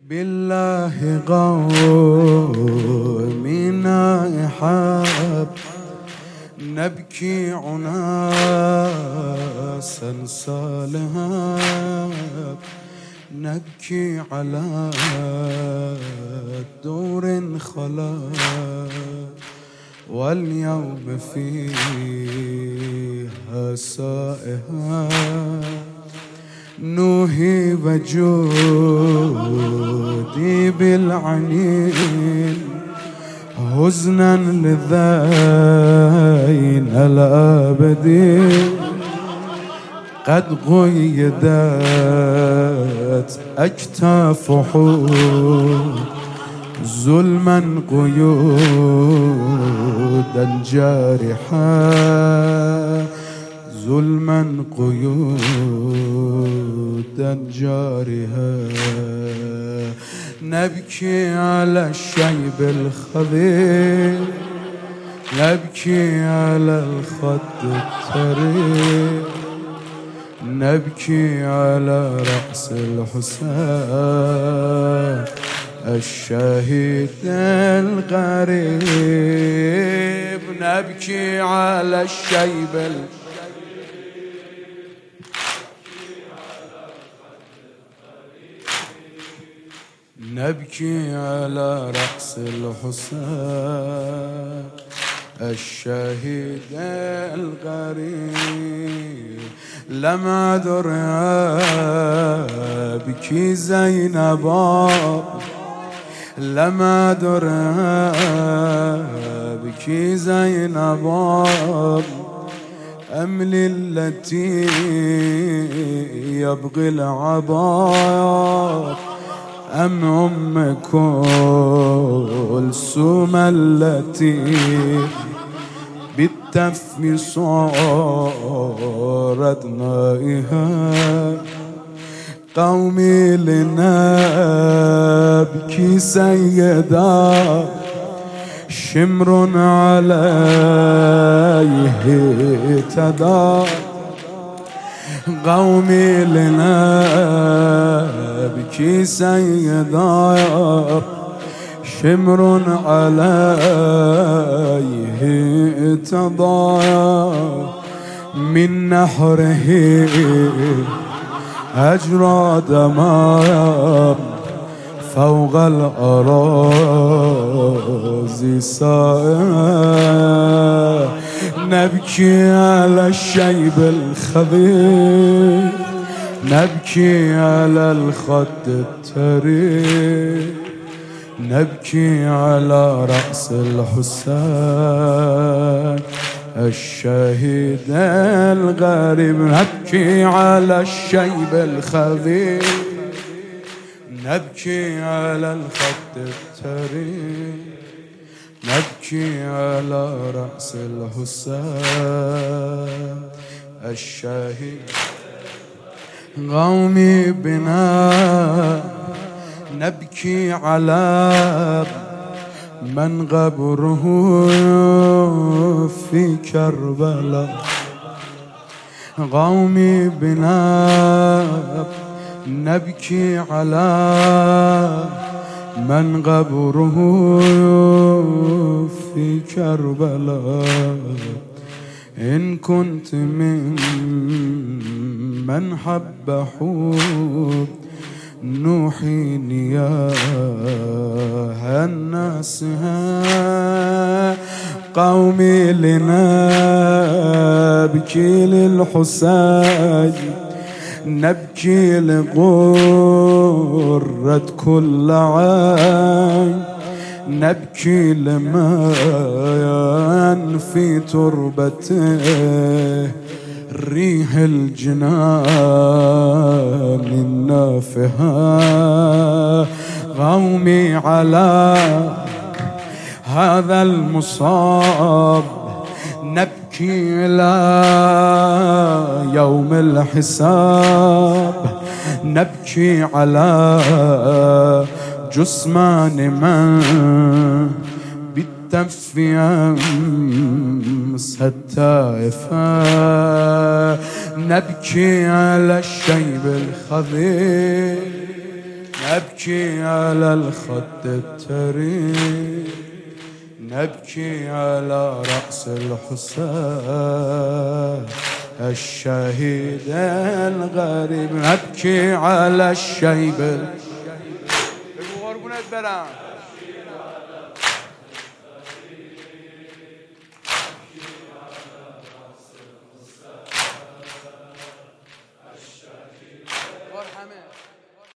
بالله قومنا حب نبكي عناسا صالحا نبكي على دور خلا واليوم فيها سائها نوحي وجودي بالعنين حزنا لذين الأبدين قد قيدت أكتاف حور ظلما قيودا جارحا ظلما قيودا جارها نبكي على الشيب الخضير نبكي على الخد الطريق نبكي على رأس الحسين الشهيد الغريب نبكي على الشيب نبكي على رأس الحسين الشهيد الغريب لم أدر بكي زينب لم أدر بكي زينب أم للتي يبغي العباد أم كلثوم التي بالتف صارت نائها قومي لنبكي سيدا شمر عليه تدا قومي لنبكي سيدا شمر عليه تضايا من نحره أجرى دماء فوق الأراضي سائر نبكي على الشيب الخضير نبكي على الخد الترير نبكي على رأس الحسين الشهيد الغريب نبكي على الشيب الخضير نبكي على الخد الترير نبكي على رأس الحسين الشهيد قومي بنا نبكي على من قبره في كربلاء قومي بنا نبكي على من قبره في كربلاء إن كنت من حب حب نوحي نياها الناس قومي لنبكي للحسين نبكي لغرة كل عين نبكي لمن في تربته ريح الجنان النافها قومي على هذا المصاب نبكي إلى يوم الحساب نبكي على جثمان من بالتف يمس التائفة نبكي على الشيب الخضير نبكي على الخد التريم، نبكي على رأس الحسين الشهيد الغريب، نبكي على الشيب.